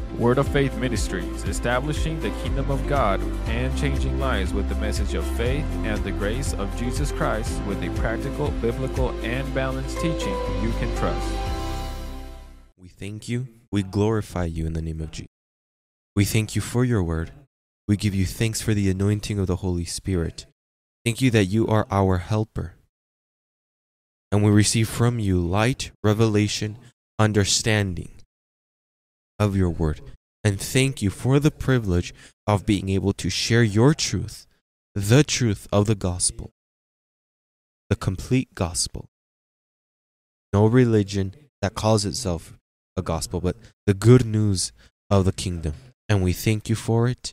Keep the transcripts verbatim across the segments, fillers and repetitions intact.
Word of Faith Ministries, establishing the kingdom of God and changing lives with the message of faith and the grace of Jesus Christ with a practical, biblical, and balanced teaching you can trust. We thank you. We glorify you in the name of Jesus. We thank you for your word. We give you thanks for the anointing of the Holy Spirit. Thank you that you are our helper. And we receive from you light, revelation, understanding of your word. And thank you for the privilege of being able to share your truth, the truth of the gospel, the complete gospel. No religion that calls itself a gospel, but the good news of the kingdom. And we thank you for it.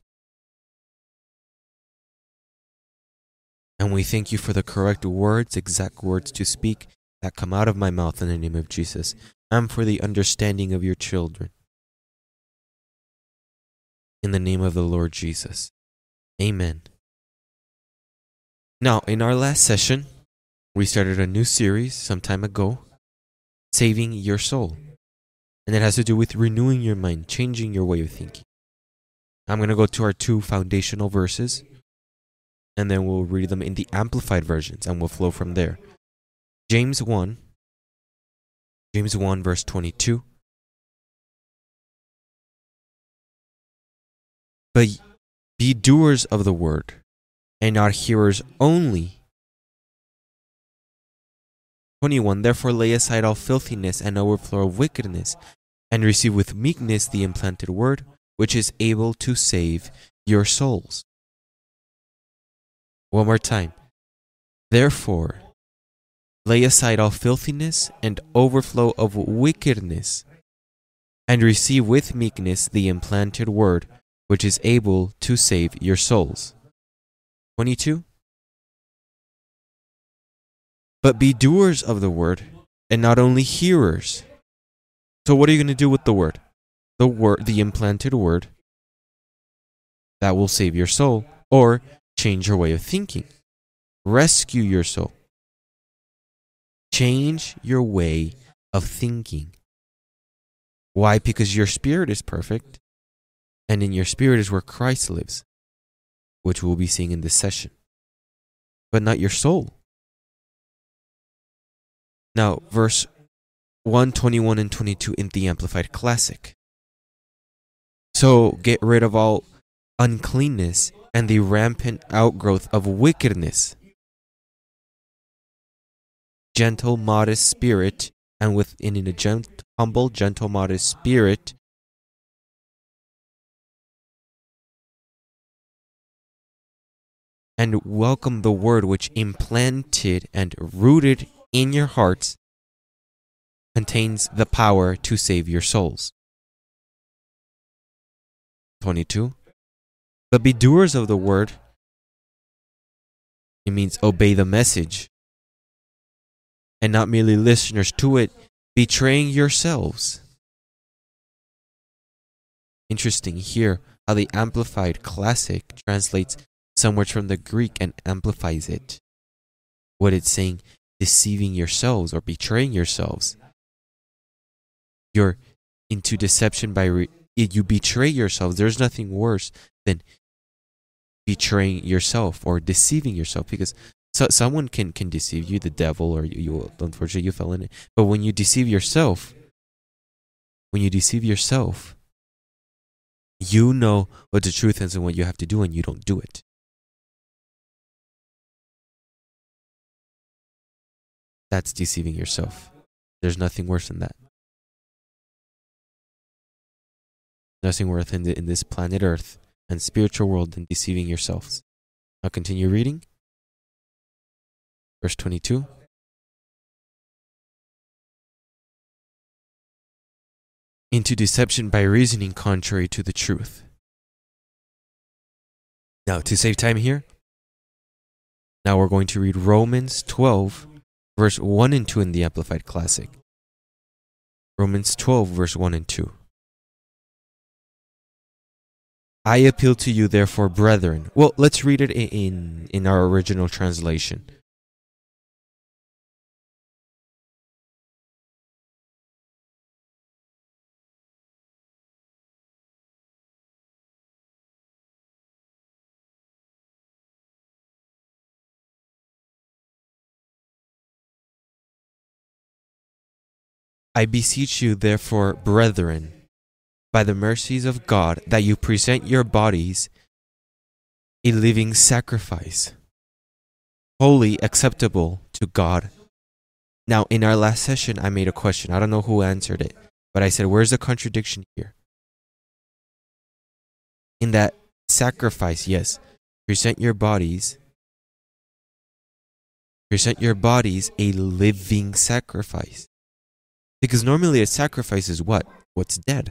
And we thank you for the correct words, exact words to speak that come out of my mouth in the name of Jesus, and for the understanding of your children. In the name of the Lord Jesus. Amen. Now, in our last session, we started a new series some time ago, Saving Your Soul. And it has to do with renewing your mind, changing your way of thinking. I'm going to go to our two foundational verses, and then we'll read them in the amplified versions, and we'll flow from there. James one, James one, verse twenty-two. But be doers of the word, and not hearers only. twenty-one. Therefore lay aside all filthiness and overflow of wickedness, and receive with meekness the implanted word, which is able to save your souls. One more time. Therefore, lay aside all filthiness and overflow of wickedness, and receive with meekness the implanted word, which is able to save your souls. twenty-two. But be doers of the word, and not only hearers. So what are you going to do with the word? The word, the implanted word that will save your soul or change your way of thinking. Rescue your soul. Change your way of thinking. Why? Because your spirit is perfect, and in your spirit is where Christ lives, which we'll be seeing in this session, but not your soul. Now, verse one, twenty-one, and twenty-two in the Amplified Classic. So get rid of all uncleanness and the rampant outgrowth of wickedness. Gentle, modest spirit, and within a gent- humble, gentle, modest spirit, and welcome the word which implanted and rooted in your hearts contains the power to save your souls. twenty-two. But be doers of the word. It means obey the message, and not merely listeners to it, betraying yourselves. Interesting here how the Amplified Classic translates some words from the Greek and amplifies it. What it's saying, deceiving yourselves or betraying yourselves. You're into deception by re- you betray yourselves. There's nothing worse than betraying yourself or deceiving yourself, because so, someone can, can deceive you, the devil, or you, you unfortunately you fell in it. But when you deceive yourself, when you deceive yourself, you know what the truth is and what you have to do, and you don't do it. That's deceiving yourself. There's nothing worse than that. Nothing worse in, the, in this planet Earth and spiritual world than deceiving yourselves. I'll continue reading. Verse twenty-two. Into deception by reasoning contrary to the truth. Now, to save time here, now we're going to read Romans twelve, verse one and two in the Amplified Classic. Romans twelve, verse one and two. I appeal to you, therefore, brethren. Well, let's read it in, in our original translation. I beseech you, therefore, brethren, by the mercies of God, that you present your bodies a living sacrifice, holy, acceptable to God. Now, in our last session, I made a question. I don't know who answered it, but I said, where's the contradiction here? In that sacrifice, yes, present your bodies, present your bodies a living sacrifice. Because normally a sacrifice is what? What's dead.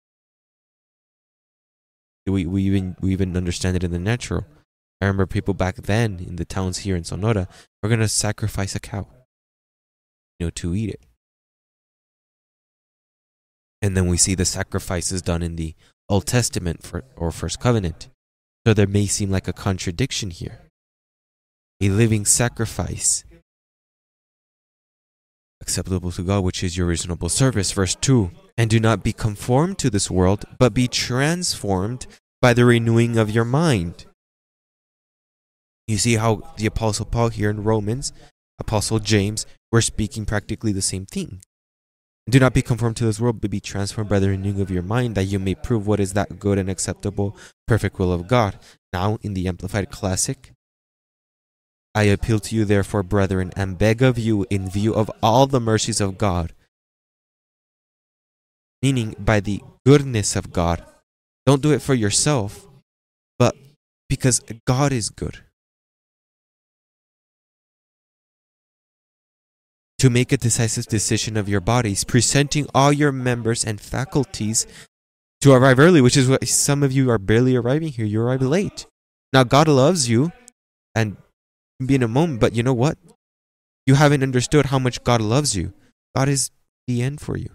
We, we, even, we even understand it in the natural. I remember people back then in the towns here in Sonora were going to sacrifice a cow, you know, to eat it. And then we see the sacrifices done in the Old Testament for, or First Covenant. So there may seem like a contradiction here. A living sacrifice, acceptable to God, which is your reasonable service. Verse two, and do not be conformed to this world, but be transformed by the renewing of your mind. You see how the Apostle Paul here in Romans, Apostle James, were speaking practically the same thing. Do not be conformed to this world, but be transformed by the renewing of your mind, that you may prove what is that good and acceptable, perfect will of God. Now, in the Amplified Classic, I appeal to you, therefore, brethren, and beg of you, in view of all the mercies of God, meaning by the goodness of God. Don't do it for yourself, but because God is good. To make a decisive decision of your bodies, presenting all your members and faculties to arrive early, which is what some of you are barely arriving here. You arrive late. Now, God loves you, and be in a moment, but you know what? You haven't understood how much God loves you. God is the end for you.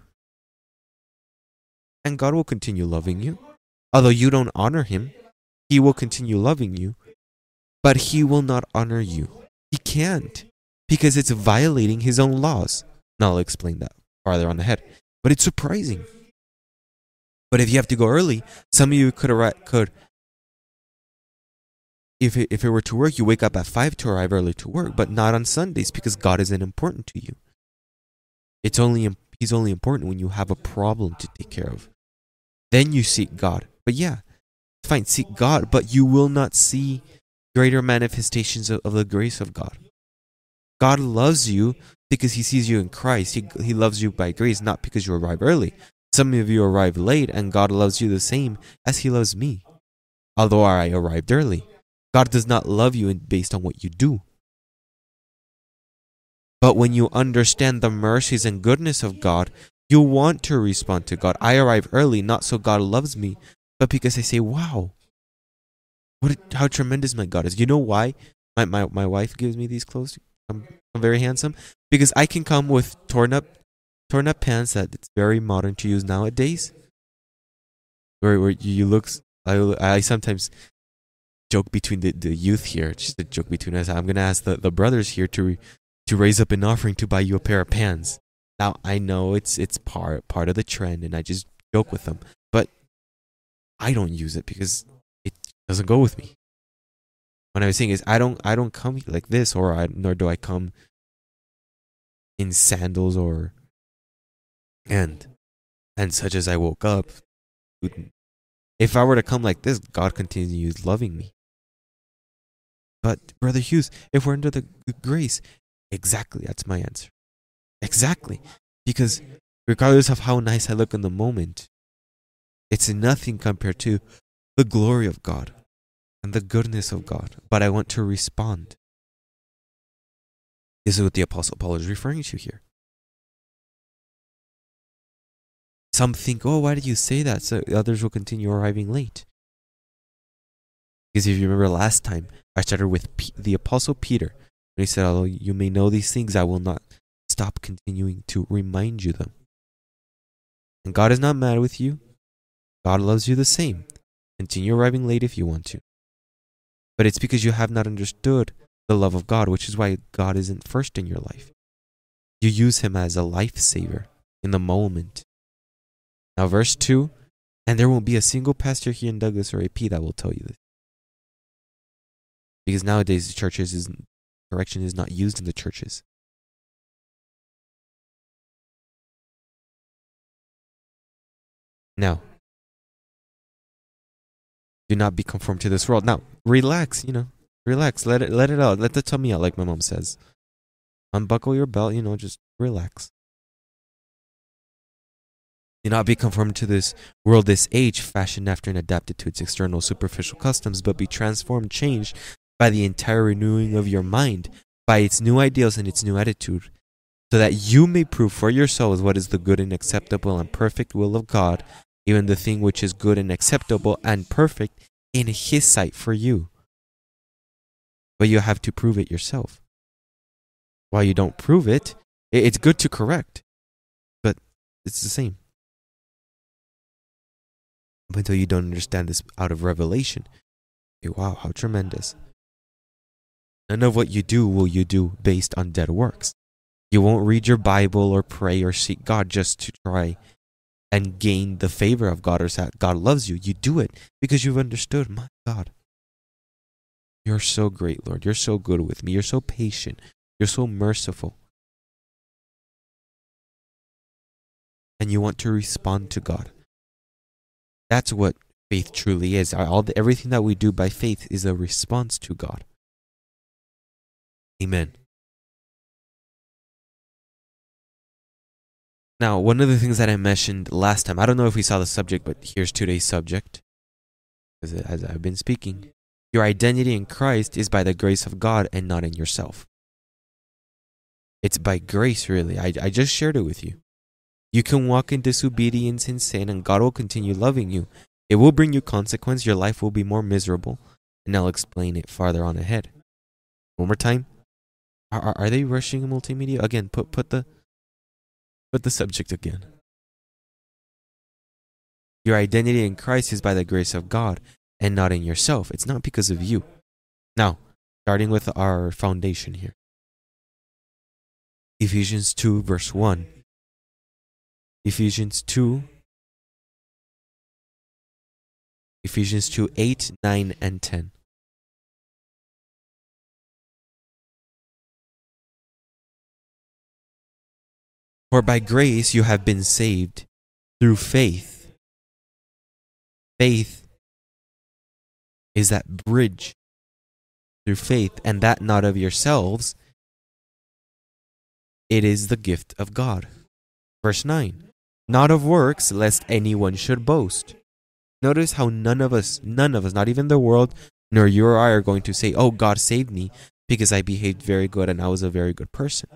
And God will continue loving you. Although you don't honor Him, He will continue loving you, but He will not honor you. He can't, because it's violating His own laws. Now I'll explain that farther on ahead. But it's surprising. But if you have to go early, some of you could arrive, could If it, if it were to work, you wake up at five to arrive early to work, but not on Sundays because God isn't important to you. It's only He's only important when you have a problem to take care of. Then you seek God. But yeah, fine, seek God, but you will not see greater manifestations of, of the grace of God. God loves you because He sees you in Christ. He, he loves you by grace, not because you arrive early. Some of you arrive late, and God loves you the same as He loves me, although I arrived early. God does not love you based on what you do. But when you understand the mercies and goodness of God, you want to respond to God. I arrive early, not so God loves me, but because I say, wow, what, how tremendous my God is. You know why my, my, my wife gives me these clothes? I'm, I'm very handsome. Because I can come with torn up, torn up pants that it's very modern to use nowadays. Where, where you look, I, I sometimes joke between the, the youth here, just a joke between us. I'm going to ask the, the brothers here to re, to raise up an offering to buy you a pair of pants. Now, I know it's it's part part of the trend, and I just joke with them, but I don't use it because it doesn't go with me. What I was saying is, I don't I don't come like this, or I, nor do I come in sandals or and and such as I woke up. If I were to come like this, God continues loving me. But Brother Hughes, if we're under the grace, exactly, that's my answer. Exactly. Because regardless of how nice I look in the moment, it's nothing compared to the glory of God and the goodness of God. But I want to respond. This is what the Apostle Paul is referring to here. Some think, oh, why did you say that? So others will continue arriving late. Because if you remember last time, I started with P- the Apostle Peter. And he said, although you may know these things, I will not stop continuing to remind you them. And God is not mad with you. God loves you the same. Continue arriving late if you want to. But it's because you have not understood the love of God, which is why God isn't first in your life. You use Him as a lifesaver in the moment. Now, verse two, and there won't be a single pastor here in Douglas or A P that will tell you this. Because nowadays, the churches is, correction is not used in the churches. Now, do not be conformed to this world. Now, relax, you know. Relax. Let it let it out. Let the tummy out, like my mom says. Unbuckle your belt, you know, just relax. Do not be conformed to this world, this age, fashioned after and adapted to its external superficial customs, but be transformed, changed by the entire renewing of your mind, by its new ideals and its new attitude, so that you may prove for yourselves what is the good and acceptable and perfect will of God, even the thing which is good and acceptable and perfect in His sight for you. But you have to prove it yourself. While you don't prove it, it's good to correct, but it's the same. Until you don't understand this out of revelation. Wow, how tremendous. None of what you do will you do based on dead works. You won't read your Bible or pray or seek God just to try and gain the favor of God or that God loves you. You do it because you've understood, my God, you're so great, Lord. You're so good with me. You're so patient. You're so merciful. And you want to respond to God. That's what faith truly is. All the, everything that we do by faith is a response to God. Amen. Now, one of the things that I mentioned last time, I don't know if we saw the subject, but here's today's subject, as I've been speaking. Your identity in Christ is by the grace of God and not in yourself. It's by grace, really. I, I just shared it with you. You can walk in disobedience and sin, and God will continue loving you. It will bring you consequence. Your life will be more miserable, and I'll explain it farther on ahead. One more time. Are, are, are they rushing multimedia? Again, put put the put the subject again. Your identity in Christ is by the grace of God and not in yourself. It's not because of you. Now, starting with our foundation here. Ephesians two, verse one. Ephesians two. Ephesians two, eight, nine, and ten. For by grace you have been saved through faith. Faith is that bridge through faith, and that not of yourselves. It is the gift of God. Verse nine. Not of works, lest anyone should boast. Notice how none of us, none of us, not even the world, nor you or I are going to say, oh, God saved me because I behaved very good and I was a very good person.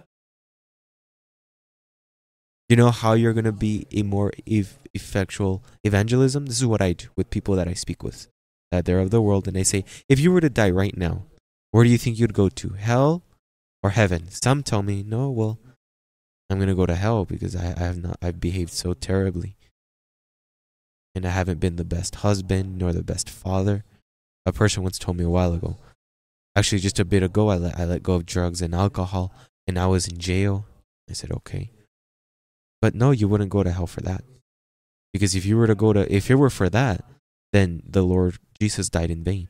You know how you're going to be a more eff- effectual evangelism? This is what I do with people that I speak with, that they're of the world, and I say, if you were to die right now, where do you think you'd go to? Hell or heaven? Some tell me, no, well, I'm going to go to hell because I, I have not, I've behaved so terribly. And I haven't been the best husband nor the best father. A person once told me a while ago, actually just a bit ago, I let, I let go of drugs and alcohol and I was in jail. I said, okay. But no, you wouldn't go to hell for that. Because if you were to go to, if it were for that, then the Lord Jesus died in vain.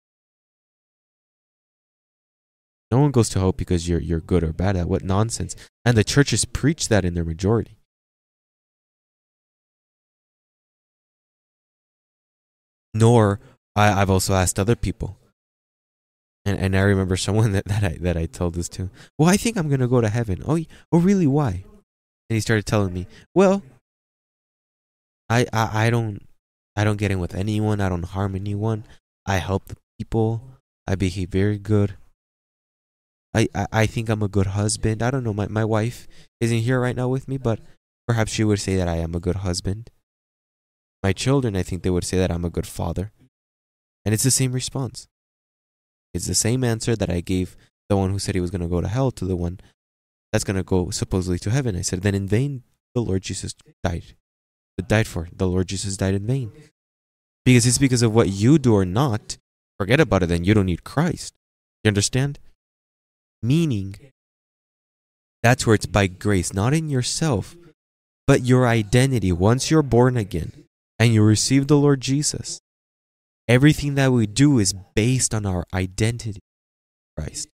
No one goes to hell because you're you're good or bad at. What nonsense. And the churches preach that in their majority. Nor, I, I've also asked other people. And and I remember someone that, that I that I told this to. Well, I think I'm gonna go to heaven. Oh, oh really, why? And he started telling me, well, I, I I don't I don't get in with anyone, I don't harm anyone, I help the people, I behave very good. I, I, I think I'm a good husband. I don't know, my, my wife isn't here right now with me, but perhaps she would say that I am a good husband. My children, I think they would say that I'm a good father. And it's the same response. It's the same answer that I gave the one who said he was going to go to hell to the one that's going to go supposedly to heaven. I said, then in vain the Lord Jesus died. Died for. The Lord Jesus died in vain. Because it's because of what you do or not. Forget about it, then you don't need Christ. You understand? Meaning, that's where it's by grace, not in yourself, but your identity. Once you're born again and you receive the Lord Jesus, everything that we do is based on our identity in Christ.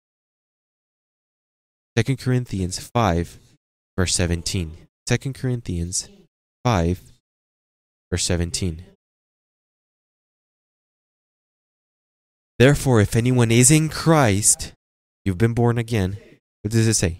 Second Corinthians five, verse seventeen. Second Corinthians five, verse seventeen. Therefore, if anyone is in Christ, you've been born again. What does it say?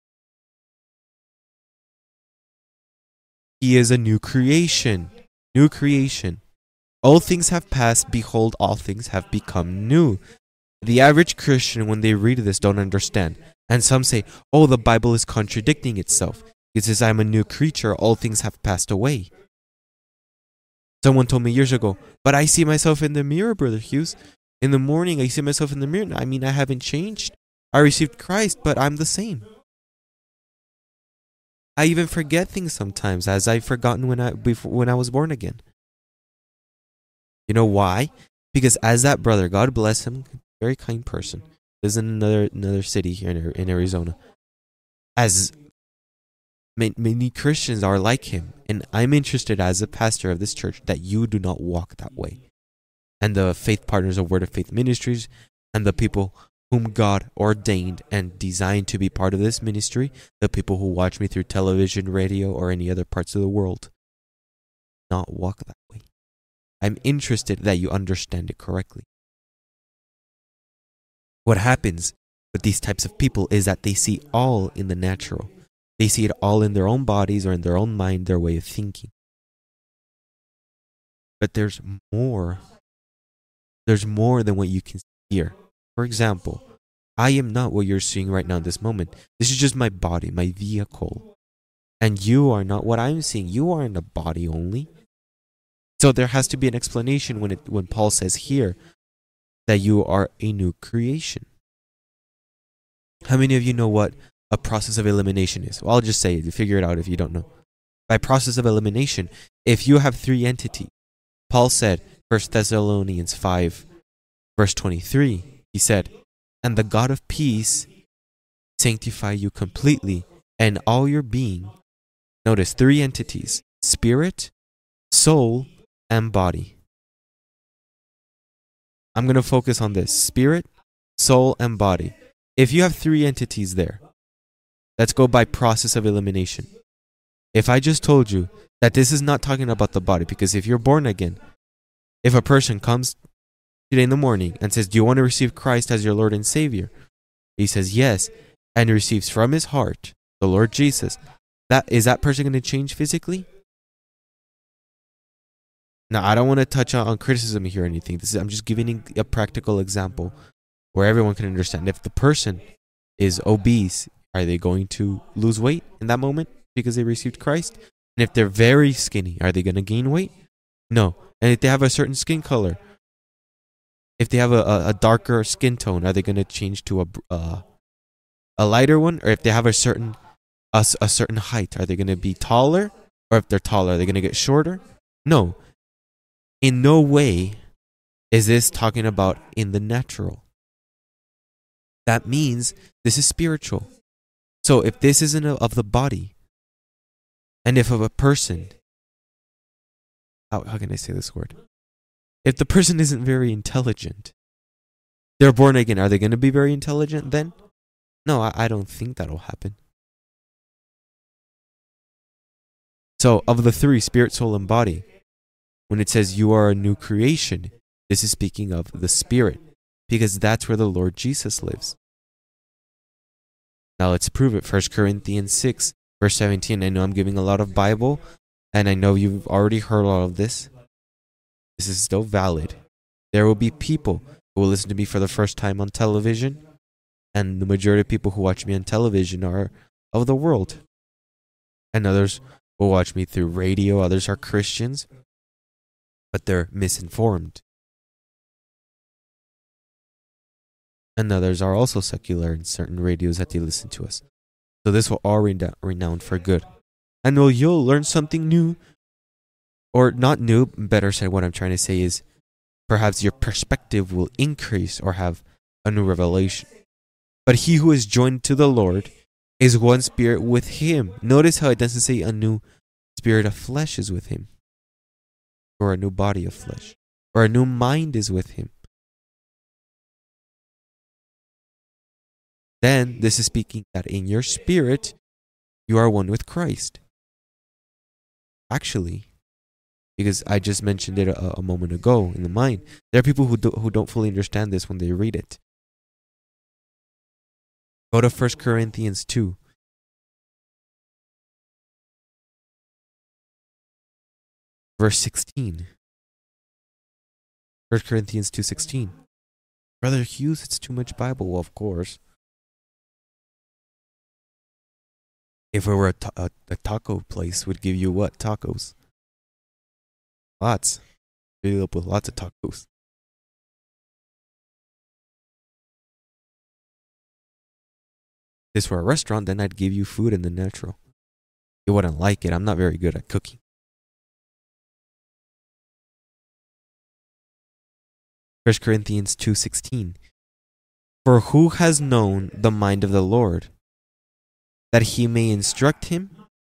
He is a new creation. New creation. All things have passed. Behold, all things have become new. The average Christian, when they read this, don't understand. And some say, oh, the Bible is contradicting itself. It says, I'm a new creature. All things have passed away. Someone told me years ago, but I see myself in the mirror, Brother Hughes. In the morning, I see myself in the mirror. I mean, I haven't changed. I received Christ, but I'm the same. I even forget things sometimes, as I've forgotten when I before when I was born again. You know why? Because as that brother, God bless him, very kind person, lives in another another city here in, in Arizona. As many Christians are like him, and I'm interested as a pastor of this church that you do not walk that way. And the faith partners of Word of Faith Ministries and the people whom God ordained and designed to be part of this ministry, the people who watch me through television, radio, or any other parts of the world, not walk that way. I'm interested that you understand it correctly. What happens with these types of people is that they see all in the natural. They see it all in their own bodies or in their own mind, their way of thinking. But there's more. There's more than what you can see here. For example, I am not what you're seeing right now in this moment. This is just my body, my vehicle. And you are not what I'm seeing. You aren't a body only. So there has to be an explanation when it when Paul says here that you are a new creation. How many of you know what a process of elimination is? Well, I'll just say it. Figure it out if you don't know. By process of elimination, if you have three entities, Paul said, First Thessalonians five, verse twenty-three, he said, and the God of peace sanctify you completely, and all your being. Notice three entities: spirit, soul, and body. I'm going to focus on this: spirit, soul, and body. If you have three entities there, let's go by process of elimination. If I just told you that this is not talking about the body, because if you're born again, if a person comes today in the morning and says, do you want to receive Christ as your Lord and Savior? He says yes, and receives from his heart the Lord Jesus. That is that person going to change physically? Now, I don't want to touch on, on criticism here or anything. This is, I'm just giving a practical example where everyone can understand. If the person is obese, are they going to lose weight in that moment because they received Christ? And if they're very skinny, are they going to gain weight? No. And if they have a certain skin color, if they have a, a, a darker skin tone, are they going to change to a uh, a lighter one? Or if they have a certain a, a certain height, are they going to be taller? Or if they're taller, are they going to get shorter? No. In no way is this talking about in the natural. That means this is spiritual. So if this isn't of the body, and if of a person, how, how can I say this word? If the person isn't very intelligent, they're born again, are they going to be very intelligent then? No, I, I don't think that'll happen. So of the three, spirit, soul, and body, when it says you are a new creation, this is speaking of the spirit, because that's where the Lord Jesus lives. Now let's prove it. First Corinthians six, verse seventeen. I know I'm giving a lot of Bible, and I know you've already heard all of this. This is still valid. There will be people who will listen to me for the first time on television, and the majority of people who watch me on television are of the world. And others will watch me through radio. Others are Christians, but they're misinformed. And others are also secular in certain radios that they listen to us. So this will all renown renowned for good. And well, you'll learn something new, or not new, better said, what I'm trying to say is perhaps your perspective will increase or have a new revelation. But he who is joined to the Lord is one spirit with him. Notice how it doesn't say a new spirit of flesh is with him, or a new body of flesh, or a new mind is with him. Then this is speaking that in your spirit, you are one with Christ. Actually, because I just mentioned it a, a moment ago in the mind. There are people who, do, who don't fully understand this when they read it. Go to First Corinthians two. Verse sixteen. First Corinthians two sixteen. Brother Hughes, it's too much Bible. Well, of course. If it were a, ta- a, a taco place, would give you what? Tacos. Lots. Fill it up with lots of tacos. If this were a restaurant, then I'd give you food in the natural. You wouldn't like it. I'm not very good at cooking. First Corinthians two sixteen. For who has known the mind of the Lord, that he may instruct him?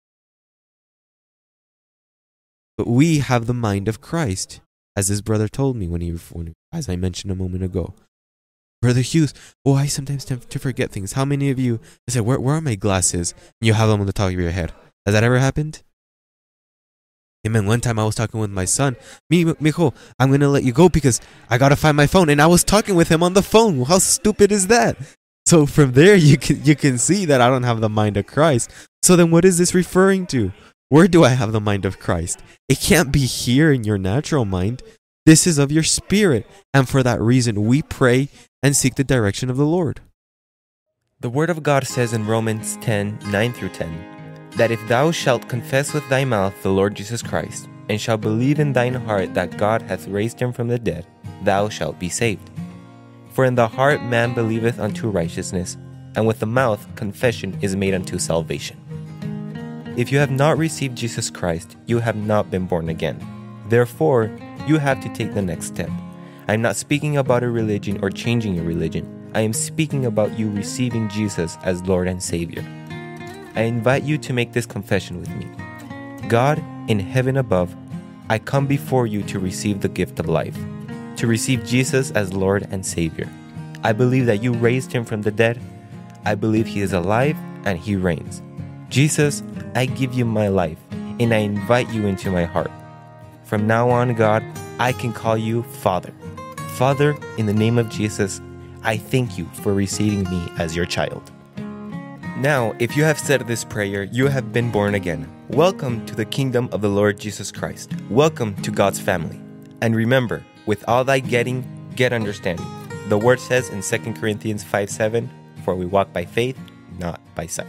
But we have the mind of Christ, as his brother told me when he, when, as I mentioned a moment ago. Brother Hughes, oh, I sometimes tend to forget things. How many of you, I said, where, where are my glasses? And you have them on the top of your head. Has that ever happened? Amen. One time I was talking with my son. Me, mijo, I'm going to let you go because I got to find my phone. And I was talking with him on the phone. How stupid is that? So from there, you can, you can see that I don't have the mind of Christ. So then what is this referring to? Where do I have the mind of Christ? It can't be here in your natural mind. This is of your spirit. And for that reason, we pray and seek the direction of the Lord. The Word of God says in Romans ten, nine through ten, that if thou shalt confess with thy mouth the Lord Jesus Christ, and shalt believe in thine heart that God hath raised him from the dead, thou shalt be saved. For in the heart man believeth unto righteousness, and with the mouth confession is made unto salvation. If you have not received Jesus Christ, you have not been born again. Therefore, you have to take the next step. I am not speaking about a religion or changing your religion. I am speaking about you receiving Jesus as Lord and Savior. I invite you to make this confession with me. God, in heaven above, I come before you to receive the gift of life, to receive Jesus as Lord and Savior. I believe that you raised him from the dead. I believe he is alive and he reigns. Jesus, I give you my life, and I invite you into my heart. From now on, God, I can call you Father. Father, in the name of Jesus, I thank you for receiving me as your child. Now, if you have said this prayer, you have been born again. Welcome to the kingdom of the Lord Jesus Christ. Welcome to God's family. And remember, with all thy getting, get understanding. The word says in Second Corinthians five seven, for we walk by faith, not by sight.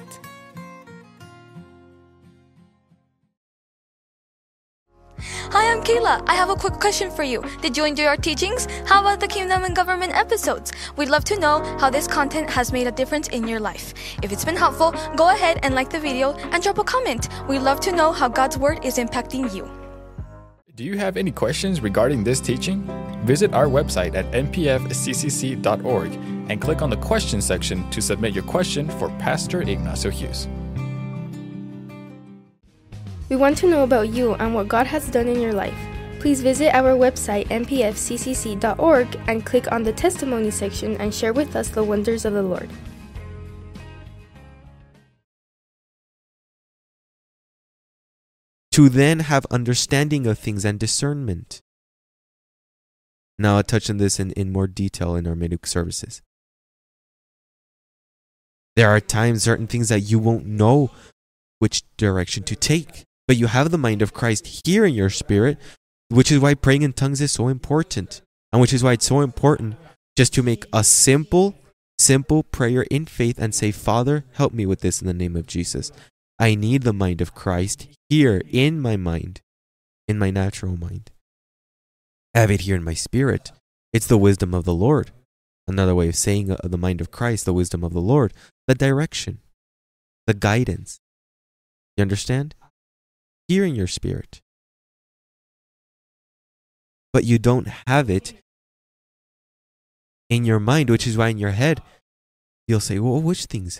Hi, I'm Kayla. I have a quick question for you. Did you enjoy our teachings? How about the Kingdom and Government episodes? We'd love to know how this content has made a difference in your life. If it's been helpful, go ahead and like the video and drop a comment. We'd love to know how God's Word is impacting you. Do you have any questions regarding this teaching? Visit our website at n p f c c c dot org and click on the question section to submit your question for Pastor Ignacio Hughes. We want to know about you and what God has done in your life. Please visit our website n p f c c c dot org and click on the testimony section and share with us the wonders of the Lord. To then have understanding of things and discernment. Now I'll touch on this in, in more detail in our midweek services. There are times, certain things that you won't know which direction to take. But you have the mind of Christ here in your spirit, which is why praying in tongues is so important. And which is why it's so important just to make a simple, simple prayer in faith and say, Father, help me with this in the name of Jesus. I need the mind of Christ here in my mind, in my natural mind. I have it here in my spirit. It's the wisdom of the Lord. Another way of saying uh, the mind of Christ, the wisdom of the Lord, the direction, the guidance. You understand? Here in your spirit. But you don't have it in your mind, which is why in your head, you'll say, well, which things?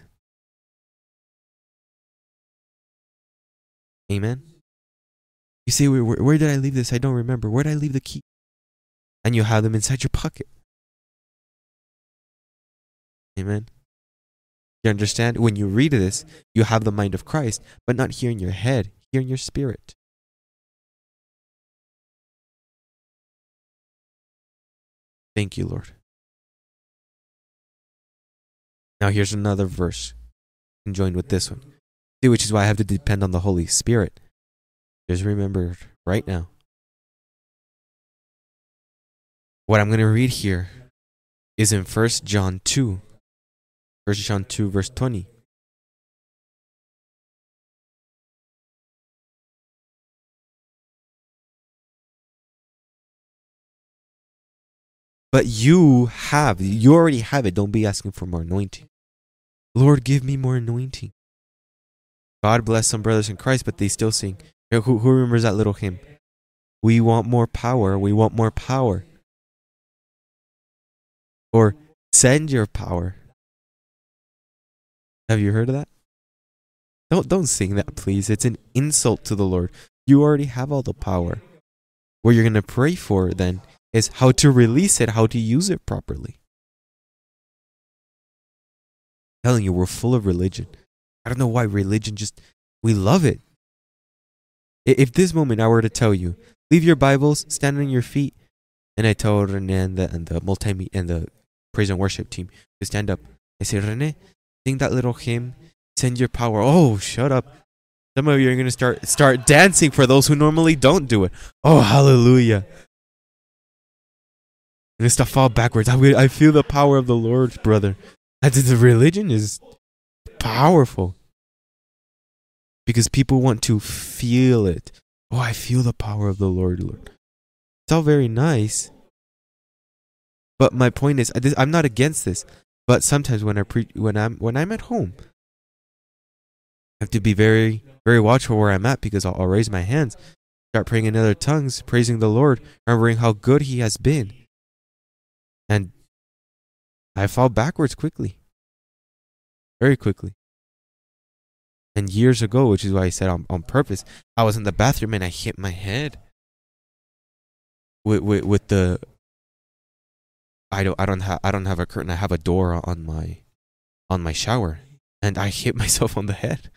Amen? You say, where, where, where did I leave this? I don't remember. Where did I leave the key? And you have them inside your pocket. Amen? You understand? When you read this, you have the mind of Christ, but not here in your head. In your spirit. Thank you, Lord. Now here's another verse conjoined with this one. See, which is why I have to depend on the Holy Spirit. Just remember right now. What I'm going to read here is in First John two. First John two, verse twenty. But you have, you already have it. Don't be asking for more anointing. Lord, give me more anointing. God bless some brothers in Christ, but they still sing. Who, who remembers that little hymn? We want more power. We want more power. Or send your power. Have you heard of that? Don't, don't sing that, please. It's an insult to the Lord. You already have all the power. What you're going to pray for then is how to release it, how to use it properly. I'm telling you, we're full of religion. I don't know why religion just, we love it. If this moment I were to tell you, leave your Bibles, stand on your feet, and I tell Rene and the, and the multi and the praise and worship team to stand up. I say, Rene, sing that little hymn, send your power. Oh, shut up. Some of you are going to start start dancing for those who normally don't do it. Oh, hallelujah. And it's to fall backwards. I, I feel the power of the Lord, brother. And the religion is powerful. Because people want to feel it. Oh, I feel the power of the Lord, Lord. It's all very nice. But my point is, I'm not against this. But sometimes when I pre- when I'm when I'm at home, I have to be very, very watchful where I'm at, because I'll, I'll raise my hands, start praying in other tongues, praising the Lord, remembering how good He has been. And I fall backwards quickly. Very quickly. And years ago, which is why I said on, on purpose, I was in the bathroom and I hit my head with with, with the I don't I don't have I don't have a curtain, I have a door on my on my shower, and I hit myself on the head.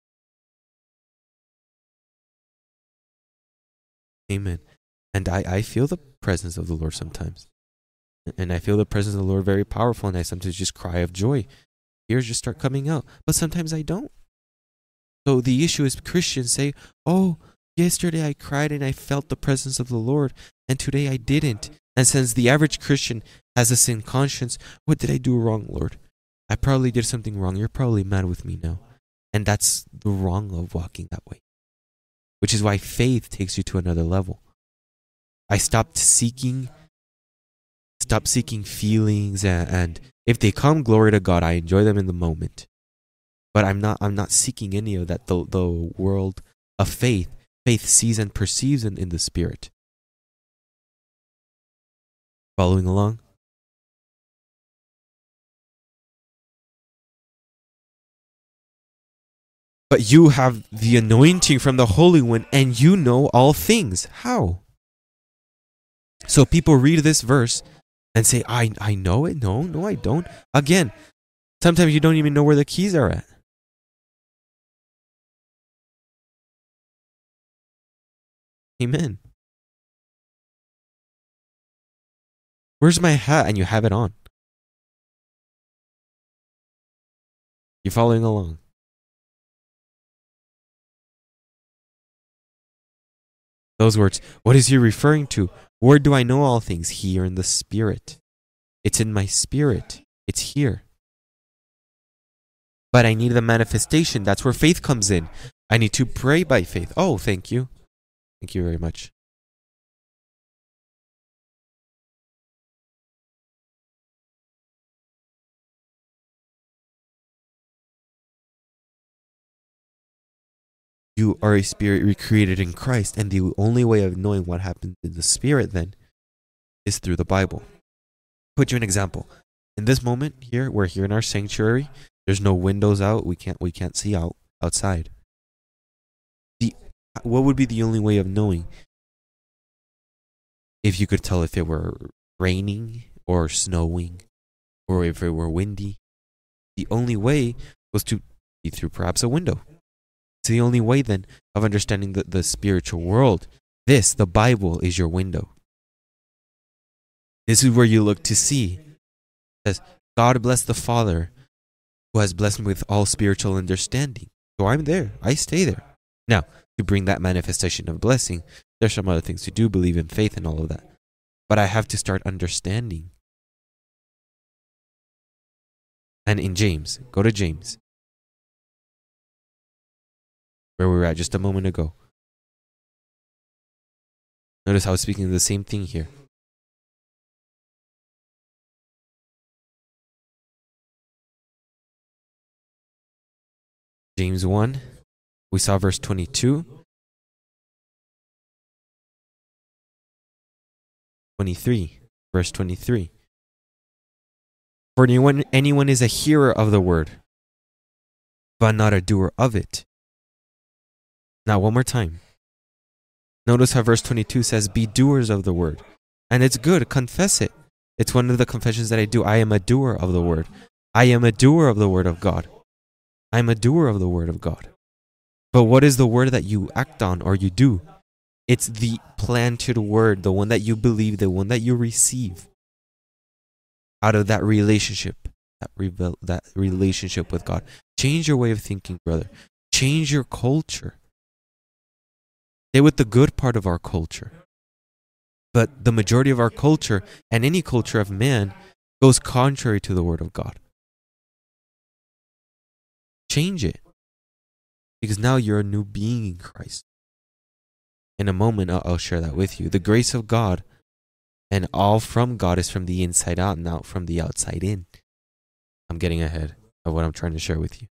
Amen. And I, I feel the presence of the Lord sometimes. And I feel the presence of the Lord very powerful, and I sometimes just cry of joy. Tears just start coming out. But sometimes I don't. So the issue is Christians say, oh, yesterday I cried and I felt the presence of the Lord, and today I didn't. And since the average Christian has a sin conscience, what did I do wrong, Lord? I probably did something wrong. You're probably mad with me now. And that's the wrong of walking that way. Which is why faith takes you to another level. I stopped seeking Stop seeking feelings, and, and if they come, glory to God, I enjoy them in the moment. But I'm not I'm not seeking any of that. The, the world of faith, faith sees and perceives in, in the Spirit. Following along? But you have the anointing from the Holy One, and you know all things. How? So people read this verse and say, I, I know it. No, no, I don't. Again, sometimes you don't even know where the keys are at. Amen. Where's my hat? And you have it on. You're following along. Those words, what is he referring to? Where do I know all things? Here in the Spirit. It's in my spirit. It's here. But I need the manifestation. That's where faith comes in. I need to pray by faith. Oh, thank you. Thank you very much. You are a spirit recreated in Christ, and the only way of knowing what happens in the Spirit then is through the Bible. Put you an example. In this moment here, we're here in our sanctuary. There's no windows out. We can't we can't see out outside. The what would be the only way of knowing? If you could tell if it were raining or snowing, or if it were windy, the only way was to be through perhaps a window. It's the only way then of understanding the, the spiritual world. This, the Bible, is your window. This is where you look to see. It says, God bless the Father who has blessed me with all spiritual understanding. So I'm there. I stay there. Now, to bring that manifestation of blessing, there's some other things to do, believe in faith and all of that. But I have to start understanding. And in James, go to James, where we were at just a moment ago. Notice how it's speaking of the same thing here. James one, we saw verse twenty-two. twenty-three, verse twenty-three. For anyone, anyone is a hearer of the word, but not a doer of it. Now, one more time. Notice how verse twenty-two says, be doers of the word. And it's good, confess it. It's one of the confessions that I do. I am a doer of the word. I am a doer of the word of God. I am a doer of the word of God. But what is the word that you act on or you do? It's the planted word, the one that you believe, the one that you receive out of that relationship, that, revel- that relationship with God. Change your way of thinking, brother. Change your culture. Stay with the good part of our culture. But the majority of our culture, and any culture of man, goes contrary to the word of God. Change it. Because now you're a new being in Christ. In a moment, I'll, I'll share that with you. The grace of God and all from God is from the inside out, not from the outside in. I'm getting ahead of what I'm trying to share with you.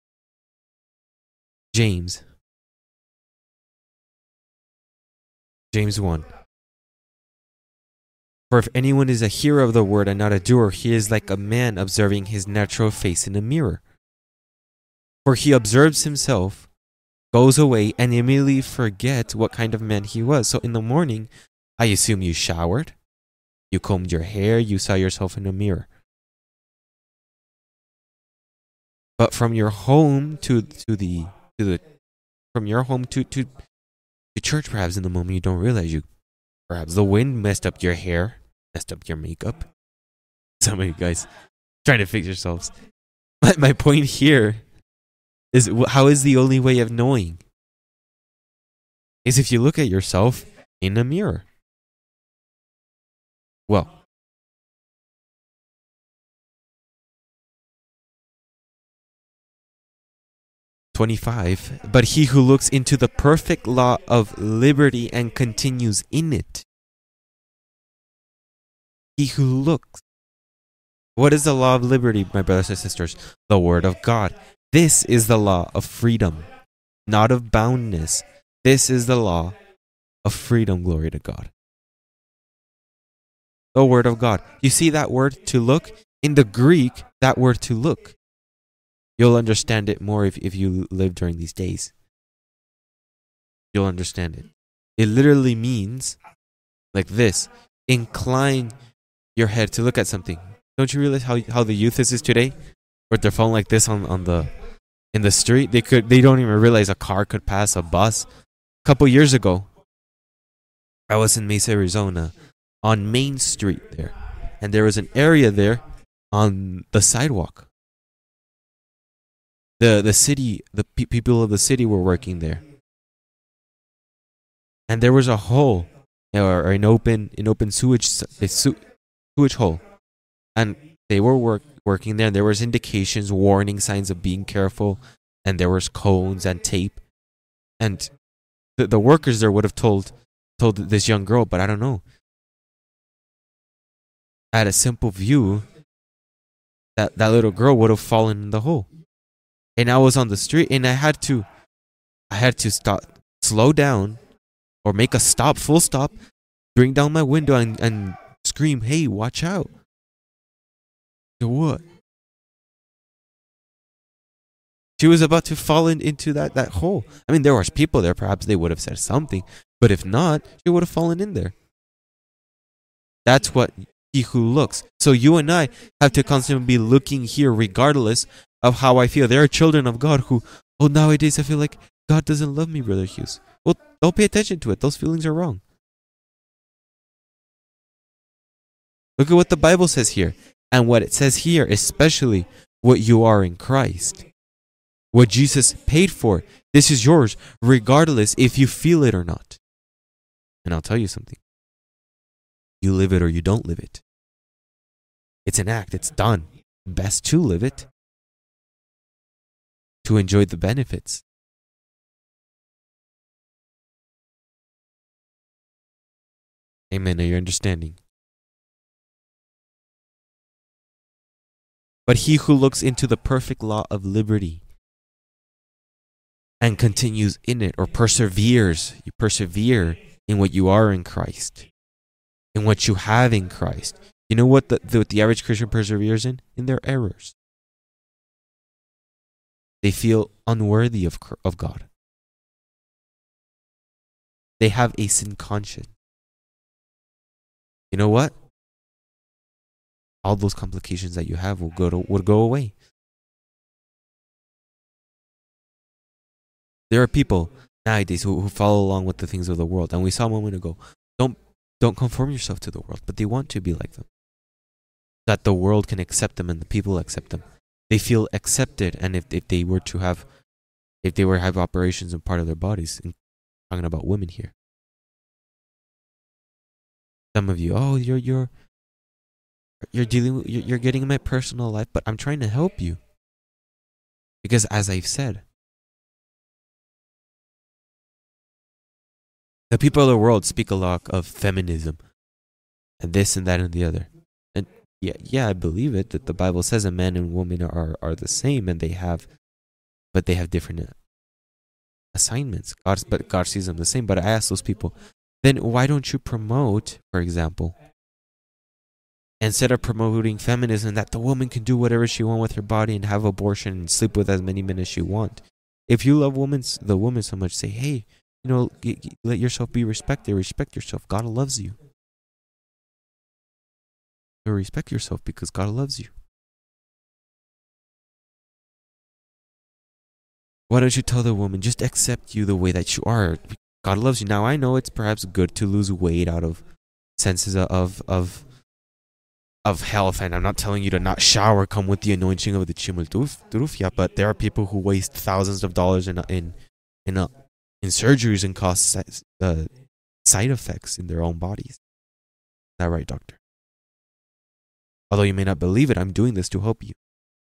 James. James one. For if anyone is a hearer of the word and not a doer, he is like a man observing his natural face in a mirror. For he observes himself, goes away, and immediately forgets what kind of man he was. So in the morning, I assume you showered, you combed your hair, you saw yourself in a mirror. But from your home to to the to the from your home to to to church, perhaps in the moment you don't realize you perhaps the wind messed up your hair, messed up your makeup. Some of you guys trying to fix yourselves. But my point here is, how is the only way of knowing? Is if you look at yourself in a mirror. Well, twenty-five, but he who looks into the perfect law of liberty and continues in it. He who looks. What is the law of liberty, my brothers and sisters? The word of God. This is the law of freedom, not of boundness. This is the law of freedom, glory to God. The word of God. You see that word to look? In the Greek, that word to look. You'll understand it more if, if you live during these days. You'll understand it. It literally means, like this, incline your head to look at something. Don't you realize how, how the youth is, is today? With their phone like this on, on the in the street, they could they don't even realize a car could pass, a bus. A couple years ago, I was in Mesa, Arizona, on Main Street there, and there was an area there on the sidewalk. The the city, the pe- people of the city were working there, and there was a hole or, or an open an open sewage a su- sewage hole, and they were work. working there, and there was indications, warning signs of being careful, and there was cones and tape, and the, the workers there would have told told this young girl, but I don't know. At a simple view, that, that little girl would have fallen in the hole. And I was on the street, and I had to I had to stop, slow down, or make a stop, full stop, bring down my window and, and scream, hey, watch out. What? She was about to fall in, into that, that hole. I mean, there was people there. Perhaps they would have said something. But if not, she would have fallen in there. That's what he who looks. So you and I have to constantly be looking here regardless of how I feel. There are children of God who, oh, nowadays I feel like God doesn't love me, Brother Hughes. Well, don't pay attention to it. Those feelings are wrong. Look at what the Bible says here. And what it says here, especially what you are in Christ. What Jesus paid for. This is yours, regardless if you feel it or not. And I'll tell you something. You live it or you don't live it. It's an act. It's done. Best to live it. To enjoy the benefits. Amen. Are you understanding? But he who looks into the perfect law of liberty and continues in it, or perseveres, you persevere in what you are in Christ, in what you have in Christ. You know what the, the, the average Christian perseveres in? In their errors. They feel unworthy of, of God. They have a sin conscience. You know what? All those complications that you have will go to, would go away. There are people nowadays who, who follow along with the things of the world, and we saw a moment ago. Don't don't conform yourself to the world, but they want to be like them. That the world can accept them and the people accept them. They feel accepted, and if if they were to have, if they were to have operations in part of their bodies, I'm talking about women here. Some of you, oh, you're you're you're dealing with, you're, you're getting in my personal life, but I'm trying to help you. Because as I've said, the people of the world speak a lot of feminism and this and that and the other. And yeah, yeah, I believe it, that the Bible says a man and woman are, are the same, and they have, but they have different assignments. God, but God sees them the same. But I ask those people, then why don't you promote, for example, instead of promoting feminism, that the woman can do whatever she wants with her body and have abortion and sleep with as many men as she wants? If you love women, the woman so much, say, hey, you know, get, get, let yourself be respected. Respect yourself. God loves you. So respect yourself because God loves you. Why don't you tell the woman, just accept you the way that you are? God loves you. Now, I know it's perhaps good to lose weight out of senses of of of health, and I'm not telling you to not shower, come with the anointing of the Chimul Turufia, but there are people who waste thousands of dollars in in in, a, in surgeries and cause uh, side effects in their own bodies. Is that right, doctor? Although you may not believe it, I'm doing this to help you.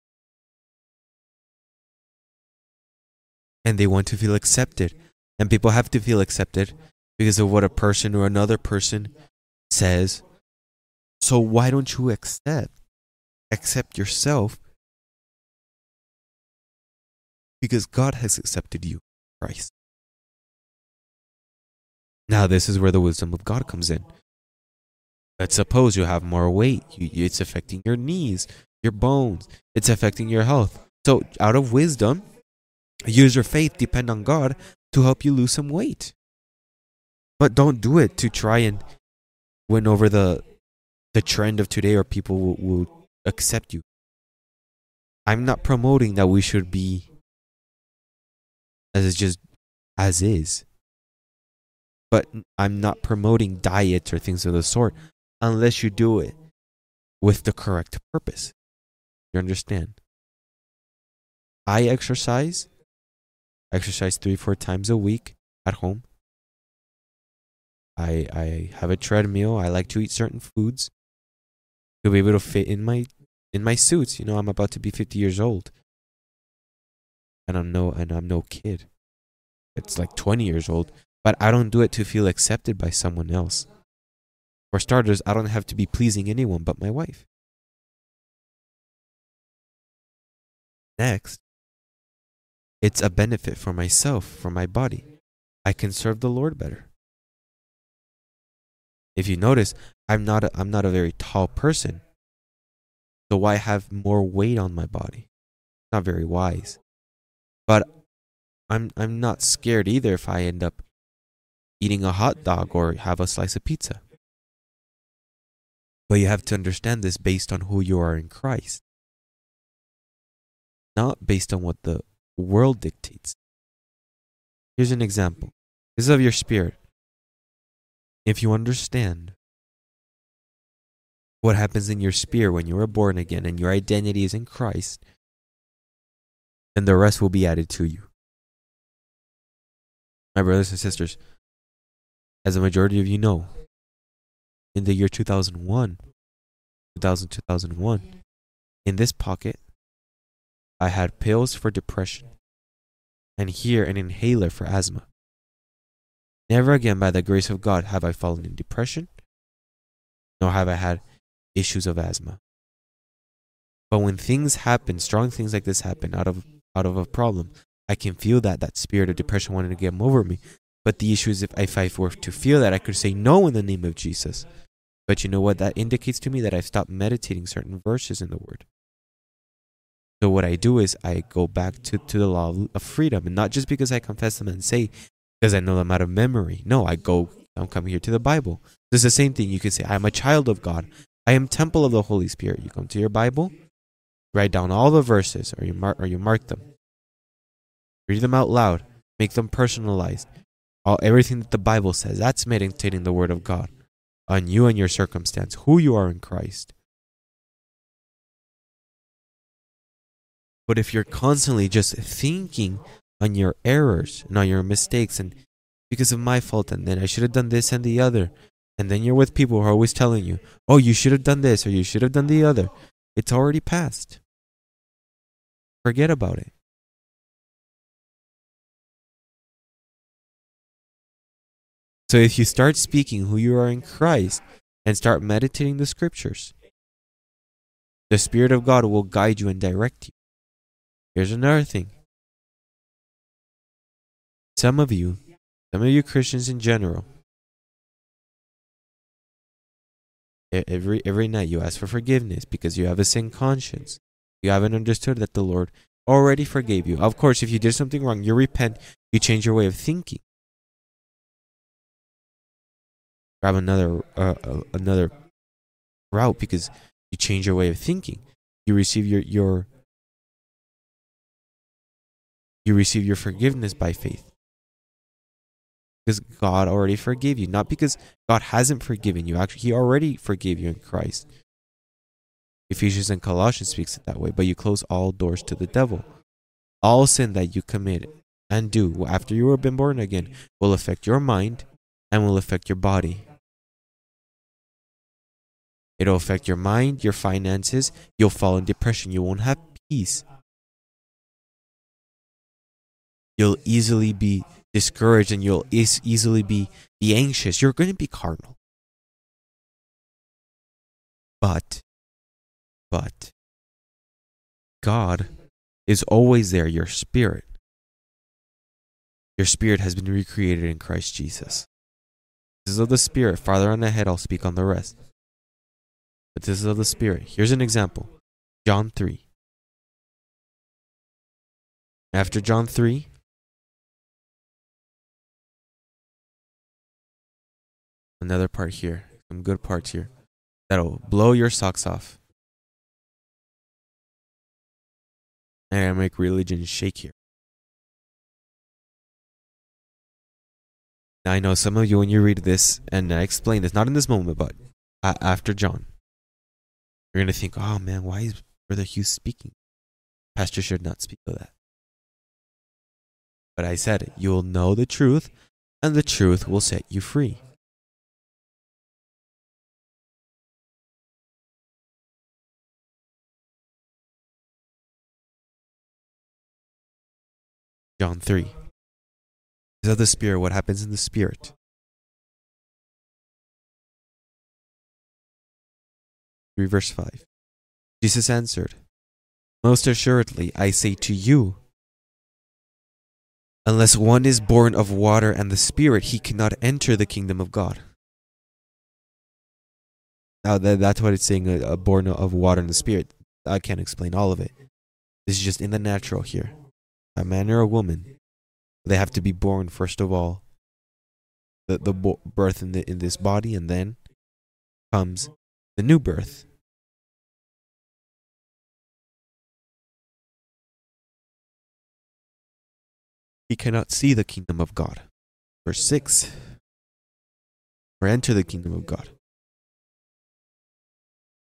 And they want to feel accepted. And people have to feel accepted because of what a person or another person says. So why don't you accept? Accept yourself. Because God has accepted you, Christ. Now this is where the wisdom of God comes in. Let's suppose you have more weight. You, it's affecting your knees, your bones. It's affecting your health. So out of wisdom, use your faith, depend on God to help you lose some weight. But don't do it to try and win over the the trend of today, or people will, will accept you. I'm not promoting that we should be as is just as is. But I'm not promoting diets or things of the sort unless you do it with the correct purpose. You understand? I exercise. I exercise three, four times a week at home. I I have a treadmill. I like to eat certain foods to be able to fit in my in my suits. You know, I'm about to be fifty years old, and I'm no and I'm no kid. It's like twenty years old, but I don't do it to feel accepted by someone else. For starters, I don't have to be pleasing anyone but my wife. Next, it's a benefit for myself, for my body. I can serve the Lord better. If you notice, I'm not a, I'm not a very tall person. So why have more weight on my body? Not very wise. But I'm I'm not scared either if I end up eating a hot dog or have a slice of pizza. But you have to understand this based on who you are in Christ. Not based on what the world dictates. Here's an example. This is of your spirit. If you understand what happens in your spirit when you are born again and your identity is in Christ, then the rest will be added to you. My brothers and sisters, as a majority of you know, in the year two thousand one, two thousand, two thousand one, in this pocket, I had pills for depression, and here an inhaler for asthma. Never again, by the grace of God, have I fallen in depression, nor have I had issues of asthma. But when things happen, strong things like this happen out of out of a problem, I can feel that that spirit of depression wanting to get over me. But the issue is, if, if I were to feel that, I could say no in the name of Jesus. But you know what? That indicates to me that I've stopped meditating certain verses in the Word. So what I do is I go back to, to the law of freedom, and not just because I confess them and say, because I know them out of memory. No, I go, I'm coming here to the Bible. It's the same thing. You can say, I am a child of God. I am temple of the Holy Spirit. You come to your Bible, write down all the verses, or you mark, or you mark them. Read them out loud. Make them personalized. All everything that the Bible says, that's meditating the Word of God on you and your circumstance, who you are in Christ. But if you're constantly just thinking on your errors and on your mistakes, and because of my fault, and then I should have done this and the other, and then you're with people who are always telling you, oh, you should have done this or you should have done the other, it's already past. Forget about it. So if you start speaking who you are in Christ and start meditating the scriptures, the Spirit of God will guide you and direct you. Here's another thing. Some of you, some of you Christians in general, every every night you ask for forgiveness because you have a sin conscience. You haven't understood that the Lord already forgave you. Of course, if you did something wrong, you repent, you change your way of thinking. Grab another uh, uh, another route because you change your way of thinking. You receive your your you receive your forgiveness by faith. Because God already forgave you, not because God hasn't forgiven you. Actually, He already forgave you in Christ. Ephesians and Colossians speaks it that way, but you close all doors to the devil. All sin that you commit and do after you have been born again will affect your mind and will affect your body. It'll affect your mind, your finances. You'll fall in depression. You won't have peace. You'll easily be discouraged and you'll is easily be, be anxious. You're going to be carnal. But, but, God is always there, your spirit. Your spirit has been recreated in Christ Jesus. This is of the Spirit. Farther on ahead, I'll speak on the rest. But this is of the Spirit. Here's an example. John three. After John three, another part here. Some good parts here. That'll blow your socks off. And I make religion shake here. Now I know some of you, when you read this, and I explain this, not in this moment, but after John, you're going to think, oh man, why is Brother Hugh speaking? Pastor should not speak of that. But I said it. You'll know the truth, and the truth will set you free. John three. Is of the Spirit. What happens in the Spirit? three verse five. Jesus answered, most assuredly, I say to you, unless one is born of water and the Spirit, he cannot enter the kingdom of God. Now, that, that's what it's saying, uh, born of water and the Spirit. I can't explain all of it. This is just in the natural here. A man or a woman, they have to be born, first of all, the, the bo- birth in, the, in this body, and then comes the new birth. He cannot see the kingdom of God. Verse six. Or enter the kingdom of God.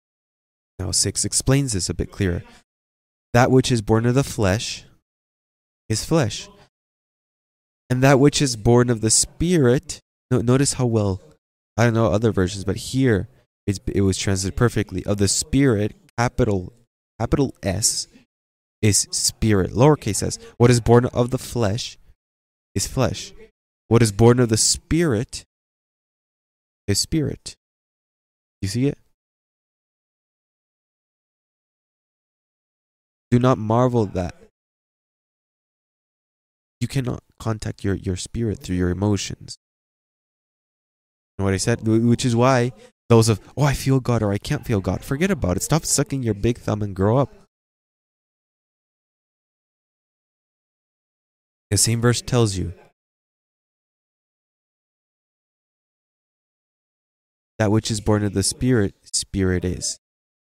now, six, explains this a bit clearer. That which is born of the flesh is flesh. And that which is born of the Spirit, no, notice how well, I don't know other versions, but here it's, it was translated perfectly. Of the Spirit, capital, capital S, is spirit, lowercase s. What is born of the flesh is flesh. What is born of the Spirit is spirit. You see it? Do not marvel that you cannot contact your, your spirit through your emotions. You know what I said? Which is why those of, oh, I feel God or I can't feel God, forget about it. Stop sucking your big thumb and grow up. The same verse tells you that which is born of the Spirit, spirit is.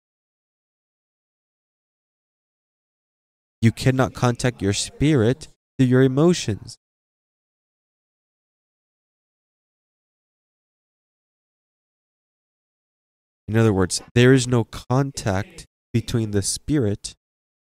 You cannot contact your spirit through your emotions. In other words, there is no contact between the spirit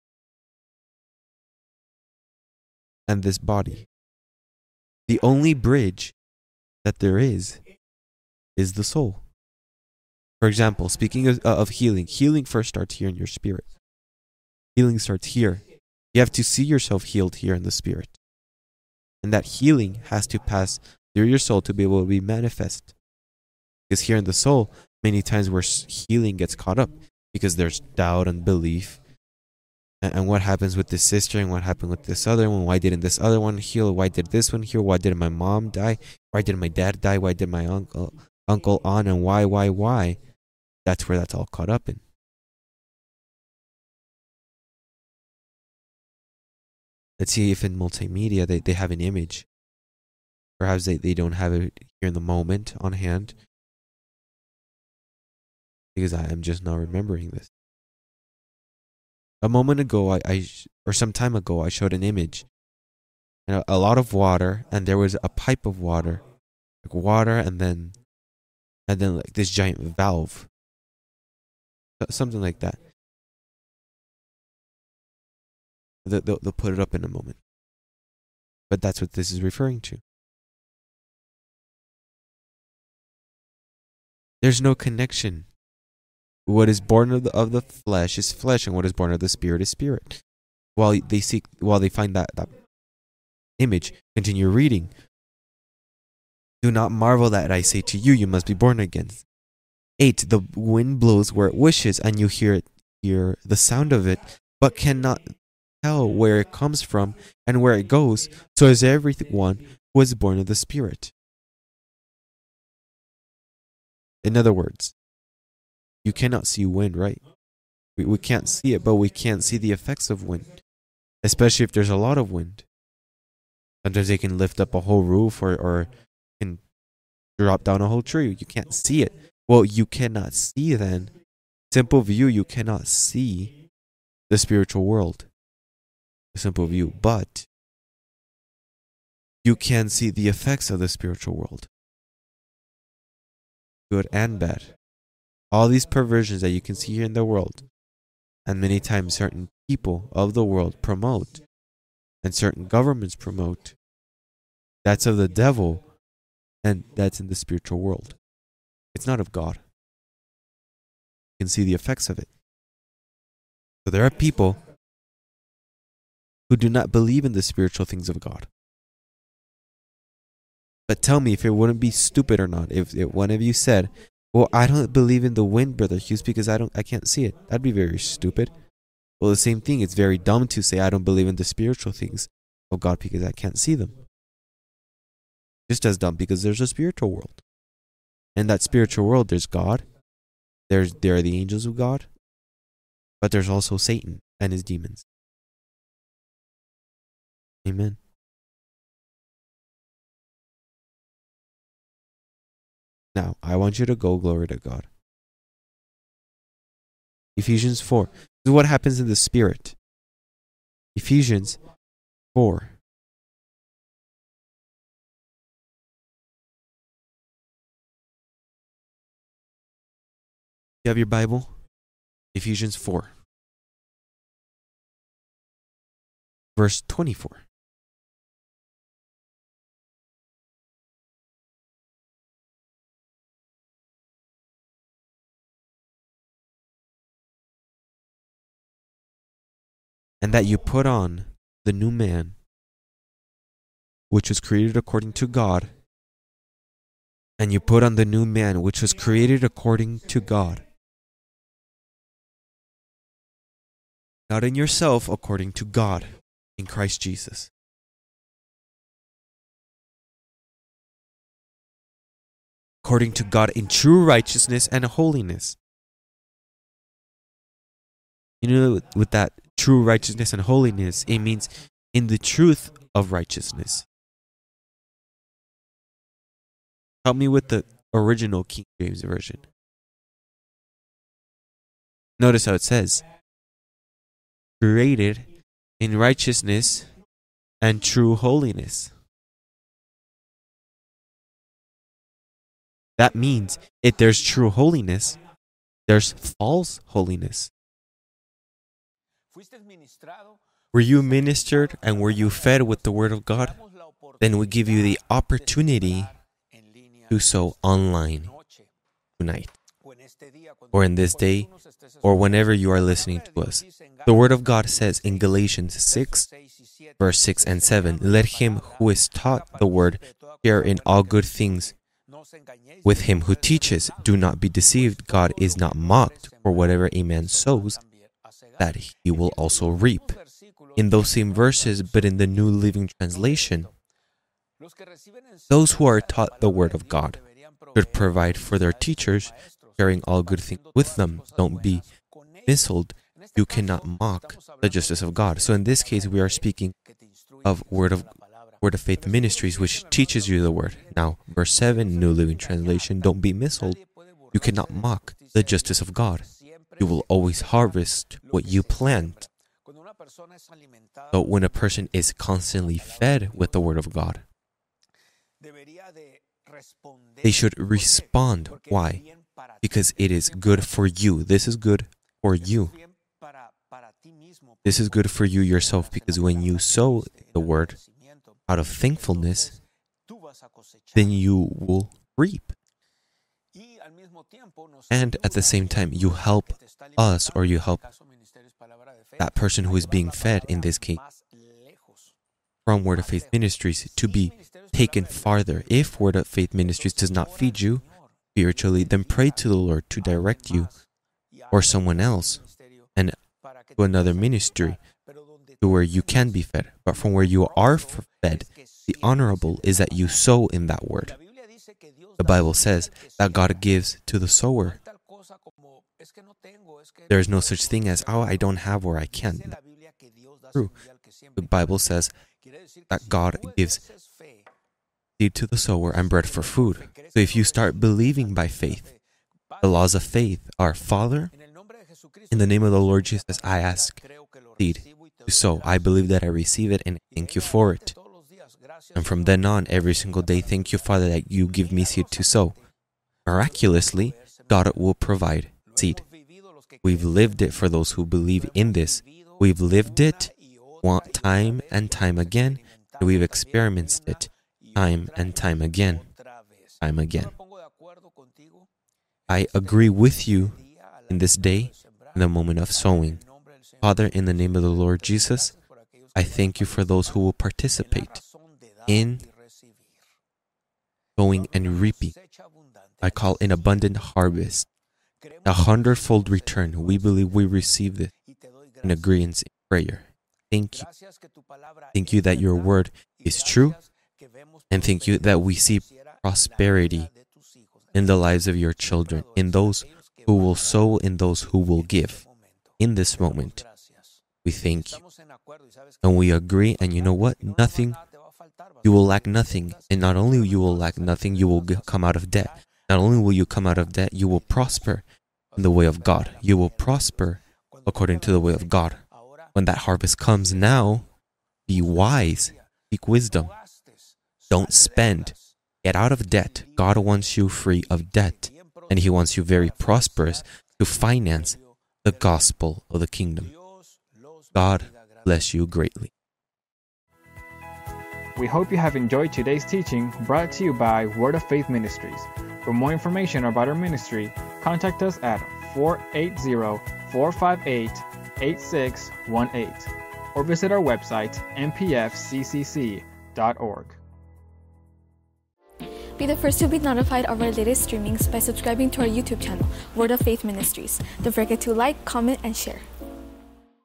and this body. The only bridge that there is is the soul. For example, speaking of, uh, of healing, healing first starts here in your spirit. Healing starts here. You have to see yourself healed here in the spirit. And that healing has to pass through your soul to be able to be manifest. Because here in the soul, many times where healing gets caught up, because there's doubt and belief. And, and what happens with this sister and what happened with this other one? Why didn't this other one heal? Why did this one heal? Why did my mom die? Why did my dad die? Why did my uncle, uncle on? And why, why, why? That's where that's all caught up in. Let's see if in multimedia they, they have an image. Perhaps they, they don't have it here in the moment on hand. Because I am just not remembering this. A moment ago, I, I or some time ago, I showed an image. And a, a lot of water, and there was a pipe of water. Like water, and then, and then like this giant valve. Something like that. They'll, they'll put it up in a moment. But that's what this is referring to. There's no connection. What is born of the, of the flesh is flesh, and what is born of the Spirit is spirit. While they seek, while they find that, that image, continue reading. Do not marvel that I say to you, you must be born again. Eight, the wind blows where it wishes, and you hear it, hear the sound of it, but cannot tell where it comes from and where it goes. So is everyone who is born of the Spirit. In other words, you cannot see wind, right? We, we can't see it, but we can't see the effects of wind, especially if there's a lot of wind. Sometimes they can lift up a whole roof or, or can drop down a whole tree. You can't see it. Well, you cannot see then. Simple view, you cannot see the spiritual world. A simple view, but you can see the effects of the spiritual world. Good and bad. All these perversions that you can see here in the world, and many times certain people of the world promote, and certain governments promote, that's of the devil, and that's in the spiritual world. It's not of God. You can see the effects of it. So there are people who do not believe in the spiritual things of God. But tell me if it wouldn't be stupid or not if, if one of you said, well, I don't believe in the wind, Brother Hughes, because I don't I can't see it. That'd be very stupid. Well, the same thing, it's very dumb to say I don't believe in the spiritual things of God because I can't see them. Just as dumb, because there's a spiritual world. In that spiritual world, there's God. There's there are the angels of God. But there's also Satan and his demons. Amen. Now, I want you to go, glory to God. Ephesians four. This is what happens in the Spirit. Ephesians four. You have your Bible? Ephesians four, verse twenty-four. And that you put on the new man, which was created according to God, and you put on the new man, which was created according to God, not in yourself, according to God, in Christ Jesus. According to God in true righteousness and holiness. You know, with that true righteousness and holiness, it means in the truth of righteousness. Help me with the original King James Version. Notice how it says, created in righteousness and true holiness. That means if there's true holiness, there's false holiness. Were you ministered and were you fed with the Word of God? Then we give you the opportunity to sow online tonight, or in this day, or whenever you are listening to us. The Word of God says in Galatians six, verse six and seven, let him who is taught the Word share in all good things with him who teaches. Do not be deceived. God is not mocked, for whatever a man sows, that he will also reap. In those same verses, but in the New Living Translation, those who are taught the Word of God should provide for their teachers, sharing all good things with them. Don't be misled. You cannot mock the justice of God. So in this case, we are speaking of Word of Word of Faith Ministries, which teaches you the Word. Now, verse seven, New Living Translation, don't be misled. You cannot mock the justice of God. You will always harvest what you plant. So when a person is constantly fed with the Word of God, they should respond. Why? Because it is good for you. This is good for you. This is good for you yourself, because when you sow the Word out of thankfulness, then you will reap. And at the same time, you help us, or you help that person who is being fed, in this case, from Word of Faith Ministries, to be taken farther. If Word of Faith Ministries does not feed you spiritually, then pray to the Lord to direct you, or someone else, and to another ministry, to where you can be fed. But from where you are fed, the honorable is that you sow in that Word. The Bible says that God gives to the sower. There is no such thing as, oh, I don't have or I can't. That's true. The Bible says that God gives seed to the sower and bread for food. So if you start believing by faith, the laws of faith are, Father, in the name of the Lord Jesus, I ask seed to sow. I believe that I receive it, and thank you for it. And from then on, every single day, thank you, Father, that you give me seed to sow. Miraculously, God will provide seed. We've lived it for those who believe in this. We've lived it time and time again, and we've experienced it time and time again. Time again. I agree with you in this day, in the moment of sowing. Father, in the name of the Lord Jesus, I thank you for those who will participate in sowing and reaping. I call an abundant harvest, a hundredfold return. We believe we receive this in agreement in prayer. Thank you. Thank you that your word is true, and thank you that we see prosperity in the lives of your children, in those who will sow, in those who will give. In this moment, we thank you. And we agree, and you know what? Nothing, you will lack nothing. And not only you will lack nothing, you will come out of debt. Not only will you come out of debt, you will prosper in the way of God. You will prosper according to the way of God. When that harvest comes now, be wise, seek wisdom. Don't spend. Get out of debt. God wants you free of debt, and He wants you very prosperous to finance the gospel of the kingdom. God bless you greatly. We hope you have enjoyed today's teaching brought to you by Word of Faith Ministries. For more information about our ministry, contact us at four eight zero, four five eight, eight six one eight or visit our website m p f c c c dot org. Be the first to be notified of our latest streamings by subscribing to our YouTube channel, Word of Faith Ministries. Don't forget to like, comment, and share.